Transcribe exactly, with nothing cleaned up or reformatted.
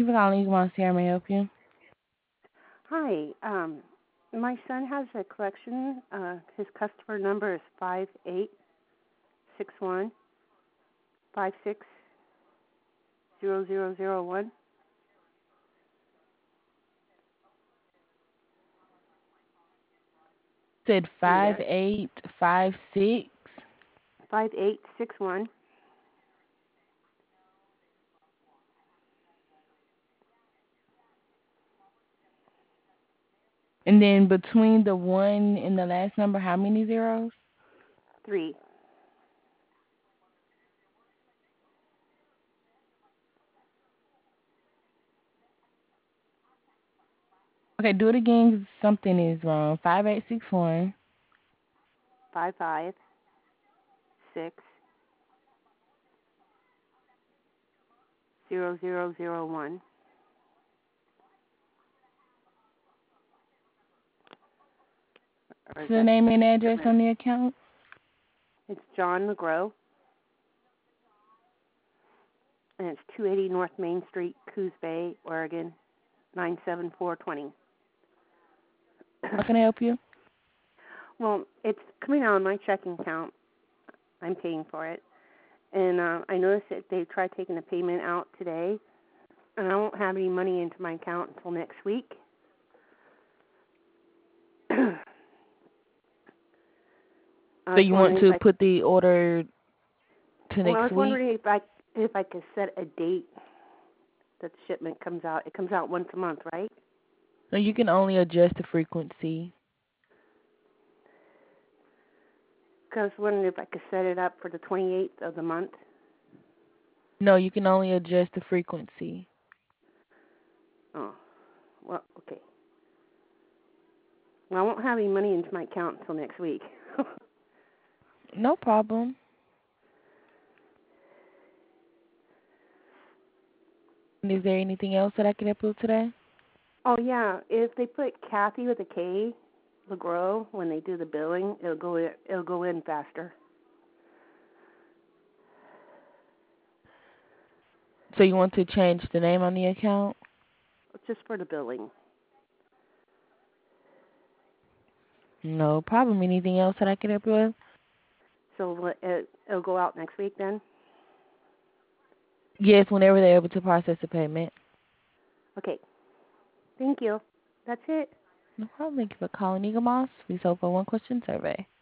You for calling Eagle Sarah, may I help you? Hi. Um, my son has a collection. Uh, his customer number is five eight six one five six zero zero zero one. Said Are you five there? eight five six. Five eight six one. And then between the one and the last number, how many zeros? Three. Okay, do it again. Something is wrong. Five eight six one. Five five six zero zero zero one. Or What's is the that name and address different? on the account? It's John McGrow, and it's two eighty North Main Street, Coos Bay, Oregon, nine seven four two zero. How can I help you? Well, it's coming out of my checking account. I'm paying for it. And uh, I noticed that they tried taking the payment out today, and I won't have any money into my account until next week. I So was you want wondering if to I, put the order to well, I next was week? wondering if I if I could set a date that the shipment comes out. It comes out once a month, right? No, you can only adjust the frequency. Because I was wondering if I could set it up for the twenty-eighth of the month. No, you can only adjust the frequency. Oh, well, okay. Well, I won't have any money into my account until next week. No problem. And is there anything else that I can help you with today? Oh yeah, if they put Kathy with a K, LeGros, when they do the billing, it'll go in, it'll go in faster. So you want to change the name on the account? Just for the billing. No problem. Anything else that I can help you with? So it, it'll go out next week then? Yes, whenever they're able to process the payment. Okay. Thank you. That's it. No problem. Thank you for calling Eagle Moss. Please hold for one question survey.